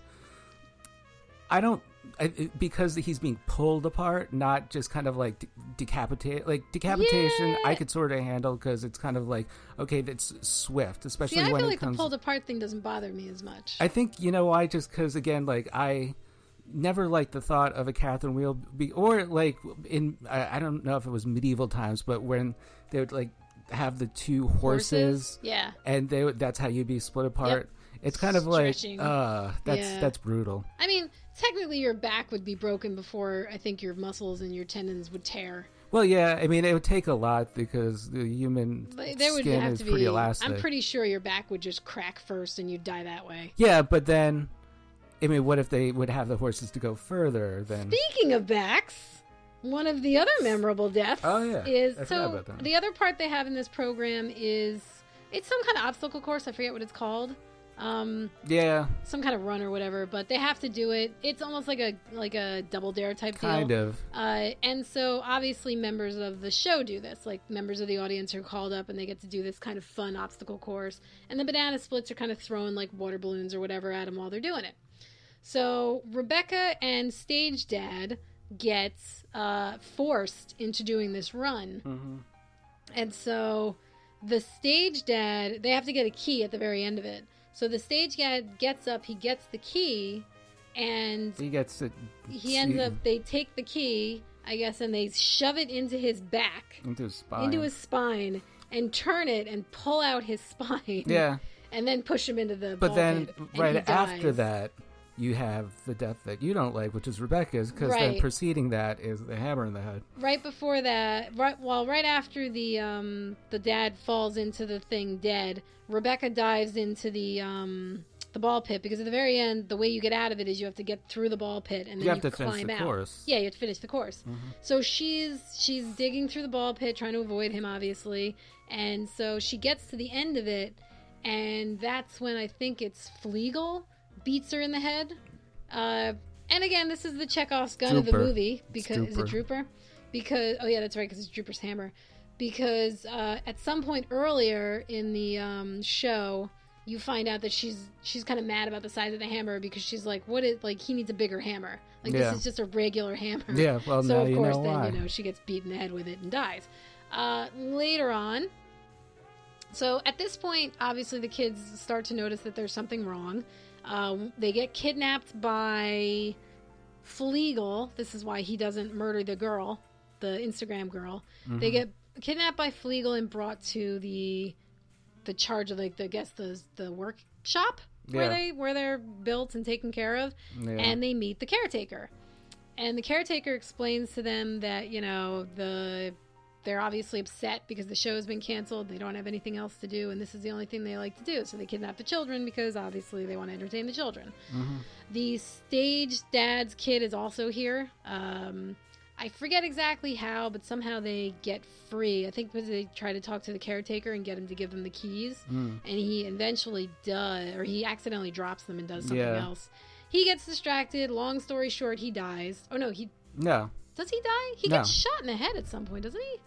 I don't I, it- because he's being pulled apart, not just kind of like de- decapitate. Like decapitation, Yeah. I could sort of handle because it's kind of like okay, that's swift, especially See, I when feel it like comes. the pulled apart thing doesn't bother me as much. I think you know why? Just because again, like I never liked the thought of a Catherine wheel, be, or like in I, I don't know if it was medieval times, but when they would like have the two horses, Yeah. and they would, that's how you'd be split apart. It's kind of like Stretching. uh that's Yeah. that's brutal. I mean, technically your back would be broken before I think your muscles and your tendons would tear. Well, yeah, I mean it would take a lot because the human But there would skin have is to pretty be. elastic. I'm pretty sure your back would just crack first and you'd die that way. Yeah, but then I mean, what if they would have the horses to go further? Then Speaking of backs, one of the other memorable deaths Oh, yeah. is I forgot so about that. the other part they have in this program is it's some kind of obstacle course. I forget what it's called. Um, yeah, some kind of run or whatever, but they have to do it. It's almost like a like a double dare type kind deal. of. Uh, and so obviously members of the show do this, like members of the audience are called up and they get to do this kind of fun obstacle course. And the Banana Splits are kind of throwing like water balloons or whatever at them while they're doing it. So Rebecca and Stage Dad gets uh, forced into doing this run. Mm-hmm. And so the Stage Dad, they have to get a key at the very end of it. So the Stage Dad gets up, he gets the key, and He gets it. he ends up, they take the key, I guess, and they shove it into his back, into his spine. into his spine, and turn it and pull out his spine. Yeah, And then push him into the but ball then pit, and right he after dies. that, you have the death that you don't like, which is Rebecca's, because then Right. preceding that is the hammer in the head. Right before that, right well, right after the um the dad falls into the thing dead, Rebecca dives into the um the ball pit, because at the very end, the way you get out of it is you have to get through the ball pit and then You you, have to climb finish the out. course. Yeah, you have to finish the course. Mhm. So she's she's digging through the ball pit, trying to avoid him, obviously. And so she gets to the end of it, and that's when I think it's Flegel beats her in the head. Uh, and again, this is the Chekhov's gun of the Drooper. movie. Because It's is it Drooper? Because oh yeah, that's right, because it's Drooper's hammer. Because uh, at some point earlier in the um, show, you find out that she's she's kind of mad about the size of the hammer, because she's like, "What is like? He needs a bigger hammer. Like Yeah. this is just a regular hammer." Yeah, well, so now of you course, know then why. you know she gets beat in the head with it and dies. Uh, later on, so at this point, obviously the kids start to notice that there's something wrong. Um, they get kidnapped by Flegel. This is why he doesn't murder the girl, the Instagram girl. Mm-hmm. They get kidnapped by Flegel and brought to the the charge of like the I guess the the workshop where Yeah. they where they're built and taken care of, Yeah. and they meet the caretaker. And the caretaker explains to them that, you know, the they're obviously upset because the show has been canceled. They don't have anything else to do, and this is the only thing they like to do. So they kidnap the children because obviously they want to entertain the children. Mhm. The stage dad's kid is also here. Um, I forget exactly how, but somehow they get free. I think because they try to talk to the caretaker and get him to give them the keys. Mm. And he eventually does, or he accidentally drops them and does something Yeah. else. He gets distracted. Long story short, he dies. Oh, no, he... No, Does he die? He No. gets shot in the head at some point, doesn't he?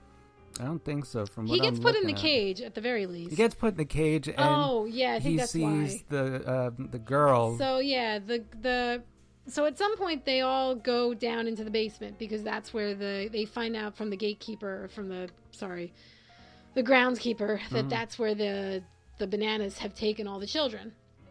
I don't think so. From what He gets I'm put in the looking at. cage at the very least. He gets put in the cage, and oh, yeah, I think he that's sees why. the uh, the girl. So yeah, the the so at some point they all go down into the basement because that's where the they find out from the gatekeeper from the sorry, the groundskeeper that Mhm. that's where the the bananas have taken all the children.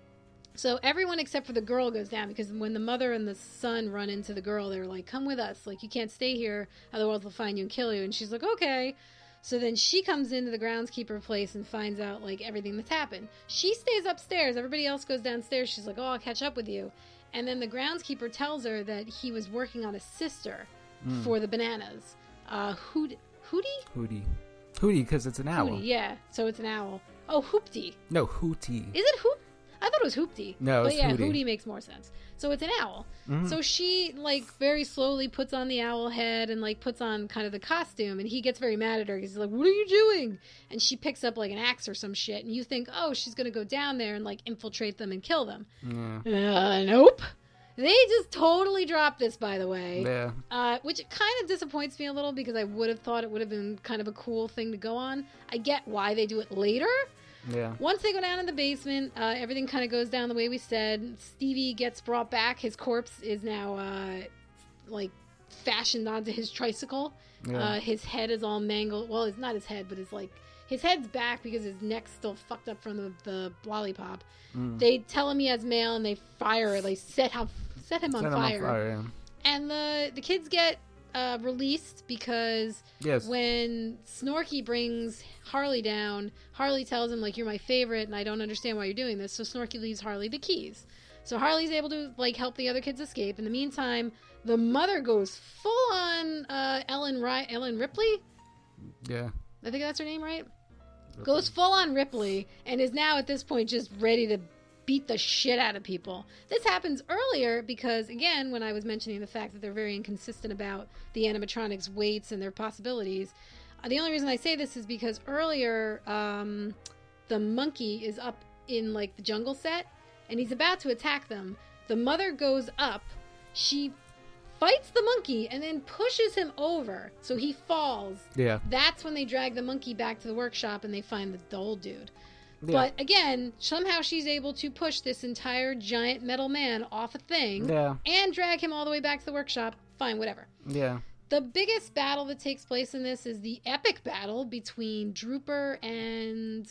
So everyone except for the girl goes down because when the mother and the son run into the girl, they're like, "Come with us! Like you can't stay here, otherwise they'll find you and kill you." And she's like, "Okay." So then she comes into the groundskeeper place and finds out like everything that's happened. She stays upstairs. Everybody else goes downstairs. She's like, "Oh, I'll catch up with you." And then the groundskeeper tells her that he was working on a sister Mm. for the bananas. Uh, Hoot, Hootie? Hootie. Hootie, because it's an owl. Hootie, yeah. So it's an owl. Oh, Hoopty. No, Hootie. Is it Hoop? I thought it was Hoopty. No, but it's yeah, Hootie. Hootie makes more sense. So it's an owl. Mhm. So she like very slowly puts on the owl head and like puts on kind of the costume, and he gets very mad at her because he's like, "What are you doing?" And she picks up like an axe or some shit, and you think, "Oh, she's gonna go down there and like infiltrate them and kill them." Yeah. Uh, nope. They just totally dropped this, by the way. Yeah. Uh, which kind of disappoints me a little because I would have thought it would have been kind of a cool thing to go on. I get why they do it later. Yeah. Once they go down in the basement, uh, everything kind of goes down the way we said. Stevie gets brought back. His corpse is now, uh, like, fashioned onto his tricycle. Yeah. Uh, his head is all mangled. Well, it's not his head, but it's like... His head's back because his neck's still fucked up from the, the lollipop. Mm. They tell him he has mail and they fire, they set, him set him on Set him fire. fire, yeah. And the, the kids get uh, released because Yes. when Snorky brings Harley down, Harley tells him, like, "You're my favorite and I don't understand why you're doing this." So Snorky leaves Harley the keys. So Harley's able to, like, help the other kids escape. In the meantime, the mother goes full on uh, Ellen, Ri- Ellen Ripley? Yeah. I think that's her name, right? Goes full on Ripley and is now at this point just ready to beat the shit out of people. This happens earlier because, again, when I was mentioning the fact that they're very inconsistent about the animatronics' weights and their possibilities, uh, the only reason I say this is because earlier um, the monkey is up in, like, the jungle set and he's about to attack them. The mother goes up. She fights the monkey and then pushes him over so he falls. Yeah. That's when they drag the monkey back to the workshop and they find the, the old dude. Yeah. But again, somehow she's able to push this entire giant metal man off a thing Yeah. and drag him all the way back to the workshop. Fine, whatever. Yeah. The biggest battle that takes place in this is the epic battle between Drooper and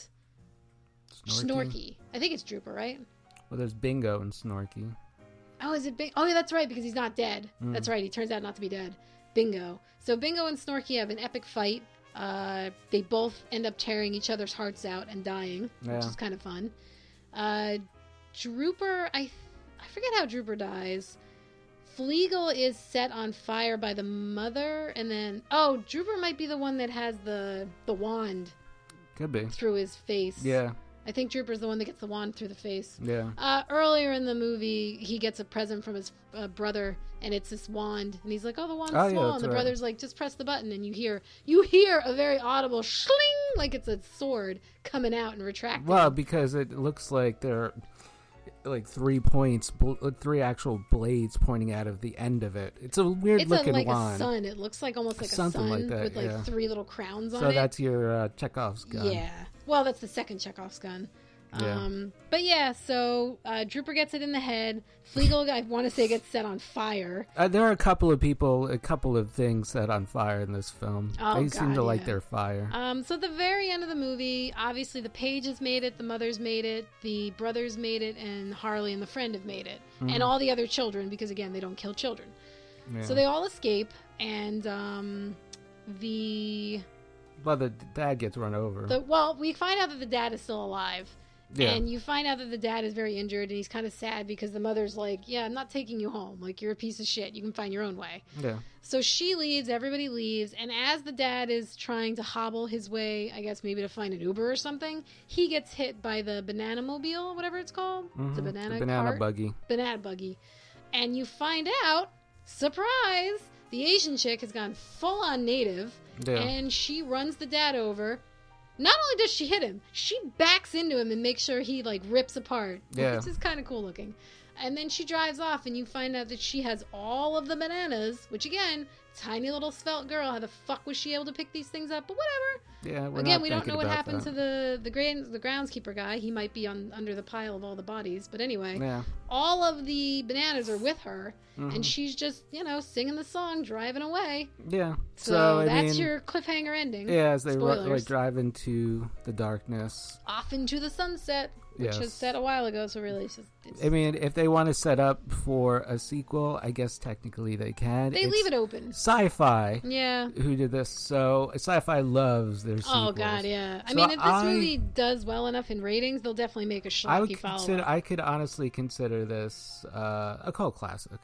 Snorky. I think it's Drooper, right? Well, there's Bingo and Snorky. Oh, is it Bingo? Oh, yeah, that's right, because he's not dead. Mm. That's right, he turns out not to be dead. Bingo. So Bingo and Snorky have an epic fight. Uh, they both end up tearing each other's hearts out and dying, Yeah. which is kind of fun. Uh, Drooper, I I forget how Drooper dies. Flegel is set on fire by the mother, and then... Oh, Drooper might be the one that has the, the wand Could be. through his face. Yeah. I think Drooper's the one that gets the wand through the face. Yeah. Uh, earlier in the movie, he gets a present from his uh, brother, and it's this wand, and he's like, "Oh, the wand's Oh, yeah, small," that's and the right. brother's like, "Just press the button," and you hear you hear a very audible shling, like it's a sword coming out and retracting. Well, because it looks like there are like three points, bl- three actual blades pointing out of the end of it. It's a weird it's a, looking like wand. a sun. It looks like almost like Something a sun like that, with like yeah. three little crowns on So it. that's your uh, Chekhov's gun. Yeah. Well, that's the second Chekhov's gun. Yeah. Um, but yeah, so uh, Drooper gets it in the head. Flegel, I want to say, gets set on fire. Uh, there are a couple of people, a couple of things set on fire in this film. Oh, they seem God, to like yeah. their fire. Um, so at the very end of the movie, obviously the Pages made it, the mothers made it, the brothers made it, and Harley and the friend have made it. And all the other children, because again, they don't kill children. Yeah. So they all escape, and um, the, Well, the dad gets run over. the... Well, we find out that the dad is still alive. yeah. And you find out that the dad is very injured, and he's kind of sad because the mother's like, yeah, I'm not taking you home. Like, you're a piece of shit. You can find your own way. yeah. So she leaves, everybody leaves, and as the dad is trying to hobble his way, I guess maybe to find an Uber or something, he gets hit by the banana mobile, whatever it's called. Mhm. The banana The banana cart? buggy. Banana buggy. And you find out, surprise, the Asian chick has gone full on native, Yeah. and she runs the dad over. Not only does she hit him, she backs into him and makes sure he like rips apart. Yeah. It's just kind of cool looking. And then she drives off, and you find out that she has all of the bananas, which again, tiny little svelte girl. How the fuck was she able to pick these things up? But whatever. Yeah, we're Again, not we don't thinking know what about happened that. to the the grand, the groundskeeper guy. He might be on under the pile of all the bodies. But anyway, Yeah. all of the bananas are with her, Mhm. and she's just you know singing the song, driving away. Yeah. So, So, I that's mean, your cliffhanger ending. yeah, as they ru- Spoilers. like drive into the darkness. Off into the sunset, which Yes. was set a while ago. So really, it's just, it's, I mean, if they want to set up for a sequel, I guess technically they can. they It's leave it open. Sci-Fi Yeah. who did this, so Sci-Fi loves their sequels. Oh god, yeah. I So mean, if this I- movie does well enough in ratings, they'll definitely make a I would schlocky follow. consider. I could honestly consider this uh, a cult classic.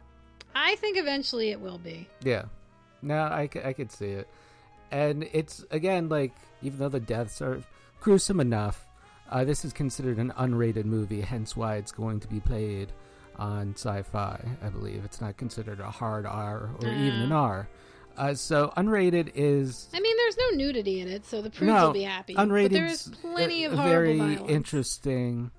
I think eventually it will be. Yeah, no, I, c- I could see it, and it's again like even though the deaths are gruesome enough, uh, this is considered an unrated movie, hence why it's going to be played on Sci-Fi. I believe it's not considered a hard R or even an Ah. R. Uh, so unrated is I mean, there's no nudity in it, so the prudes no will be happy. unrated. But there is plenty of a horrible very violence. interesting.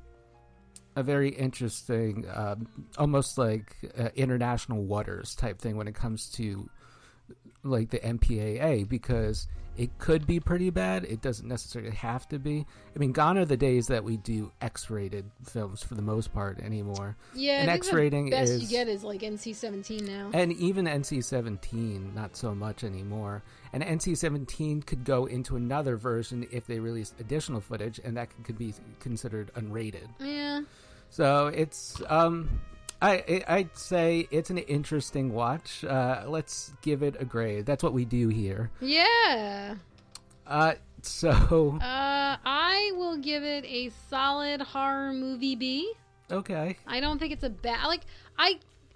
A very interesting, um, almost like uh, international waters type thing when it comes to like the M P A A, because it could be pretty bad. It doesn't necessarily have to be. I mean, gone are the days that we do X-rated films for the most part anymore. Yeah, an I think X-rating the best is- you get is like N C seventeen now. And even N C seventeen, not so much anymore. And N C seventeen could go into another version if they release additional footage, and that could, could be considered unrated. Yeah. So it's, um, I, I I'd say it's an interesting watch. Uh, let's give it a grade. That's what we do here. Yeah. Uh, so Uh, I will give it a solid horror movie B. okay, I don't think it's a bad. Like I,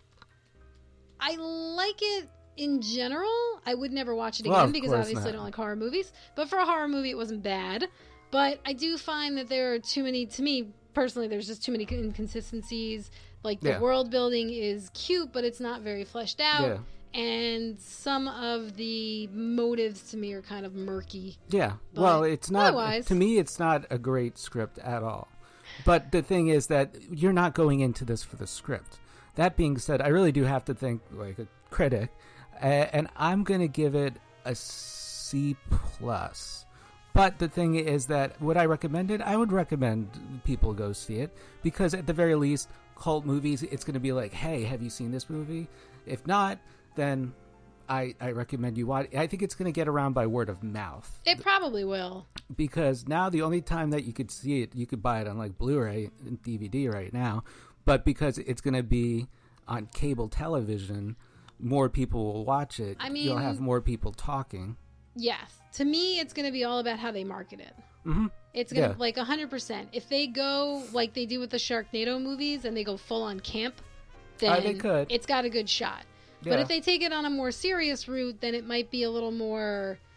I like it in general. I would never watch it again Well, of because course obviously I not. don't like horror movies. But for a horror movie, it wasn't bad. But I do find that there are too many. To me personally, there's just too many inconsistencies. Like the Yeah. world building is cute, but it's not very fleshed out. Yeah. And some of the motives to me are kind of murky. yeah. But Well, it's not otherwise- to me. It's not a great script at all. But the thing is that you're not going into this for the script. That being said, I really do have to think like a critic, uh, and I'm going to give it a C plus. But the thing is that would I recommend it? I would recommend people go see it because at the very least, cult movies, it's going to be like, hey, have you seen this movie? If not, then I, I recommend you watch. I think it's going to get around by word of mouth It probably will. because now the only time that you could see it, you could buy it on like Blu-ray and D V D right now, but because it's going to be on cable television, more people will watch it. I you'll mean- have more people talking. Yes. To me, it's going to be all about how they market it. Mm-hmm. It's going to, Yeah. like, one hundred percent. If they go like they do with the Sharknado movies and they go full on camp, then Uh, they could. it's got a good shot. But Yeah. if they take it on a more serious route, then it might be a little more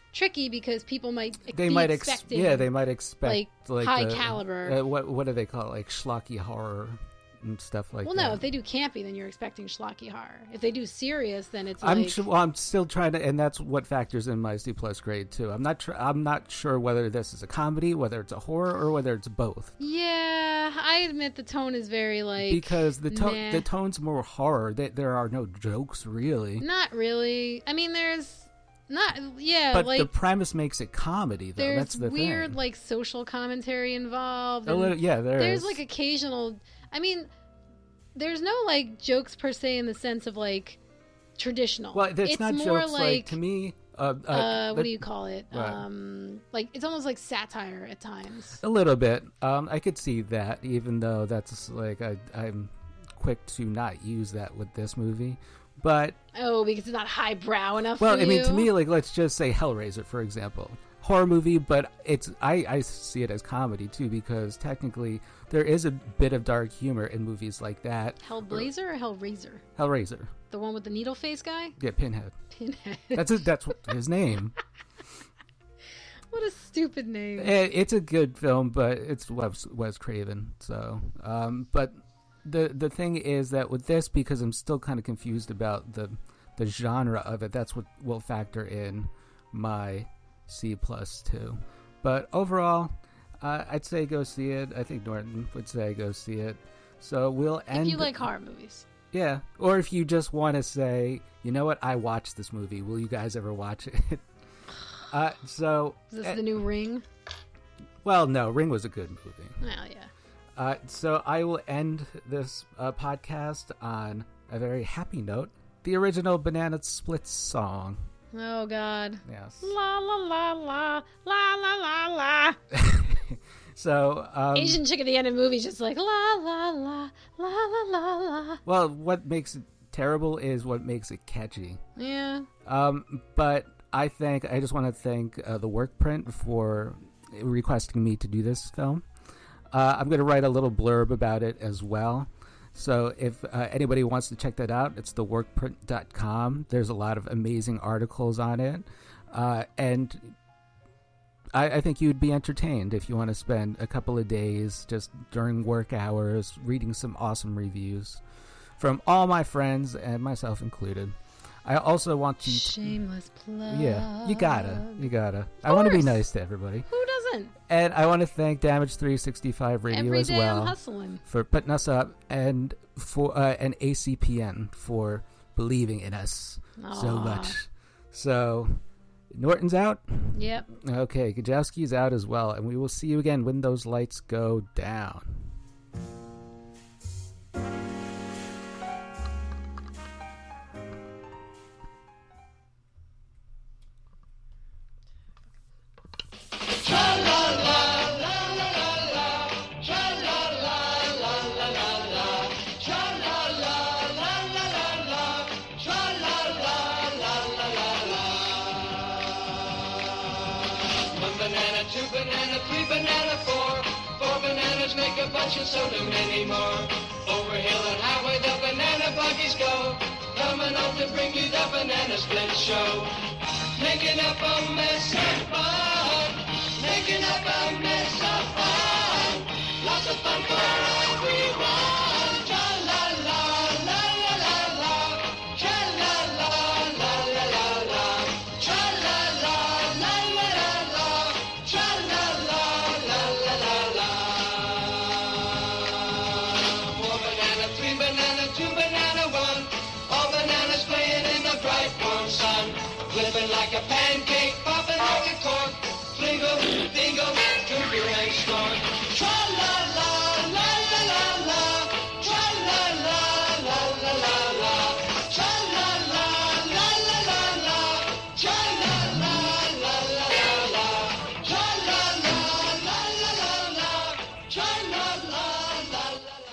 tricky because people might they be might ex- expecting yeah they might expect like, like high a- caliber. uh, what what do they call it, like schlocky horror and stuff like well, that. no, if they do campy, then you're expecting schlocky horror. If they do serious, then it's I'm like su- well, I'm still trying to, and that's what factors in my C plus grade too. I'm not tr- I'm not sure whether this is a comedy, whether it's a horror, or whether it's both. yeah. I admit the tone is very like Because the tone nah. the tone's more horror. They, there are no jokes really, Not really. I mean, there's not yeah but like the premise makes it comedy though. there's That's the weird thing. like social commentary involved. A and little, yeah, there there's is. like occasional. I mean, there's no like jokes per se in the sense of like traditional. well, it's, it's not more jokes. Like, like to me, uh, uh, uh, what the- do you call it? What? Um, like it's almost like satire at times. A little bit. Um, I could see that, even though that's like I, I'm quick to not use that with this movie. But Oh, because it's not highbrow enough. well, for I mean, to you? me, like let's just say Hellraiser, for example, horror movie, but it's I, I see it as comedy too, because technically there is a bit of dark humor in movies like that. Hellblazer or Hellraiser, Hellraiser, the one with the needle face guy, yeah, Pinhead. Pinhead. That's his, that's what- his name. What a stupid name. It, it's a good film, but it's Wes, Wes Craven. So, um, but the the thing is that with this, because I'm still kind of confused about the the genre of it, that's what will factor in my C plus too. But overall, uh, I'd say go see it. I think Norton would say go see it. So we'll end. If you like horror movies. Yeah, or if you just want to say, you know what, I watched this movie. Will you guys ever watch it? uh, so, Is this uh, the new Ring? well, no, Ring was a good movie. Well, yeah. Uh, so I will end this uh, podcast on a very happy note. The original Banana Splits song. Oh, God. Yes. La, la, la, la, la, la, la, la. So, um, Asian chick at the end of the movie is just like, la, la, la, la, la, la, la. well, what makes it terrible is what makes it catchy. Yeah. Um, but I think, I just want to thank uh, the work print for requesting me to do this film. Uh, I'm going to write a little blurb about it as well. So if uh, anybody wants to check that out, it's the work print dot com. There's a lot of amazing articles on it. Uh, and I, I think you'd be entertained if you want to spend a couple of days just during work hours reading some awesome reviews from all my friends and myself included. I also want to... Shameless plug. Yeah, you gotta. You gotta. I want to be nice to everybody. Who doesn't? And I want to thank Damage three sixty-five Radio Every as day well I'm hustling. for putting us up, and for uh, and A C P N for believing in us so Aw. much. So, Norton's out. Yep. Okay, Gajowski's out as well, and we will see you again when those lights go down. One banana, two banana, three banana, four. Four bananas make a bunch and so do many more. Over hill and highway the banana buggies go. Coming up to bring you the banana split show. Making up a mess of fun. Making up a mess of fun. Lots of fun for everyone. Tra-la-la, la-la-la-la. Tra-la-la, la-la-la-la. Tra-la-la, la-la-la-la. Tra-la-la, la-la-la-la. Four banana, three banana, two banana, one. All bananas playing in the bright warm sun. Flipping like a pancake, popping like a cork. Flingo, dingo, Junior and Storm. Tra-la-la, la-la-la-la. Tra-la-la, la-la-la-la. Tra-la-la, la-la-la-la. Tra-la-la, la-la-la-la. Tra-la-la, la-la-la-la. Tra-la-la, la-la-la-la.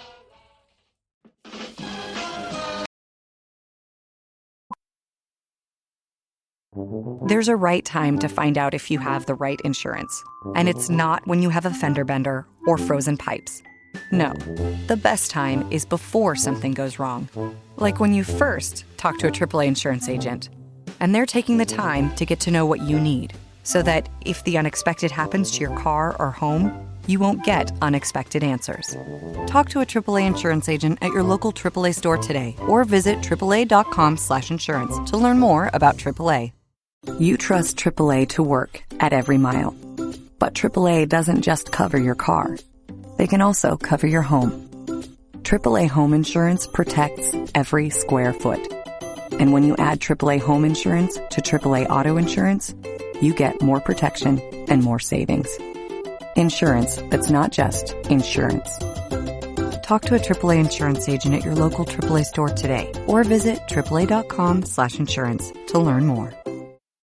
There's a right time to find out if you have the right insurance. And it's not when you have a fender bender or frozen pipes. No, the best time is before something goes wrong. Like when you first talk to a triple A insurance agent. And they're taking the time to get to know what you need so that if the unexpected happens to your car or home, you won't get unexpected answers. Talk to a triple A insurance agent at your local triple A store today or visit triple A dot com slash insurance to learn more about triple A. You trust triple A to work at every mile. But triple A doesn't just cover your car. They can also cover your home. triple A Home Insurance protects every square foot. And when you add triple A Home Insurance to triple A Auto Insurance, you get more protection and more savings. Insurance that's not just insurance. Talk to a triple A insurance agent at your local triple A store today or visit triple A dot com slash insurance to learn more.